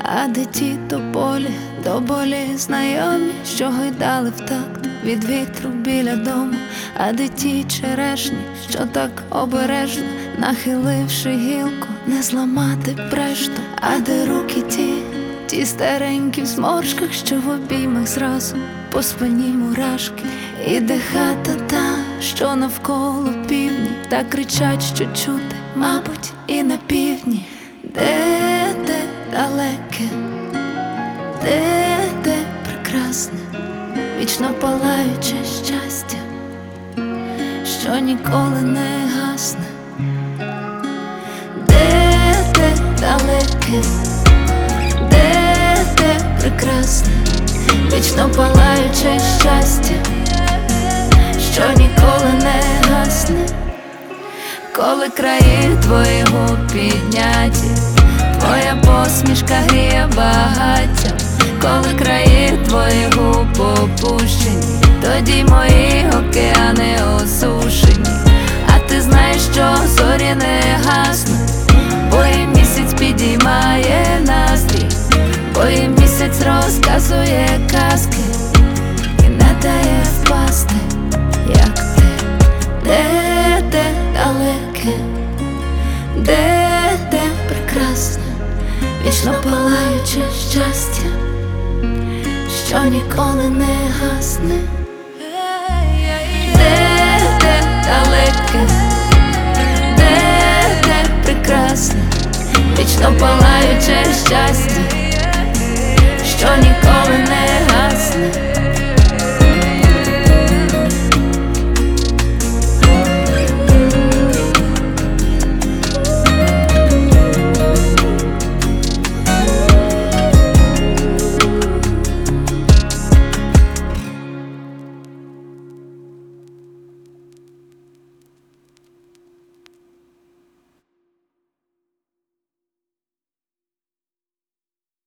А де ті тополі, до болі знайомі, що гойдали в такт від вітру біля дому? А де ті черешні, що так обережно, нахиливши гілку, не зламати прешту? А де руки ті старенькі в зморшках, що в обіймах зразу по спині мурашки? І де хата та, що навколо півдні, так кричать, що чути, мабуть, і на півдні. Де далеке, де прекрасне, вічно палаюче щастя, що ніколи не гасне. Де далеке, де прекрасне, вічно палаюче щастя, що ніколи не гасне. Коли краї твої губ підняті, твоя посмішка гріє багаття. Коли краї твої губ опущені, тоді мої океани осушені. А ти знаєш, що зорі не гаснуть, бо і місяць підіймає настрій, бо і місяць розказує казки і не дає впасти, як ти. Де далеке, де прекрасне, вічно палаюче щастя, що ніколи не гасне. Де далеке, де прекрасне, вічно палаюче щастя,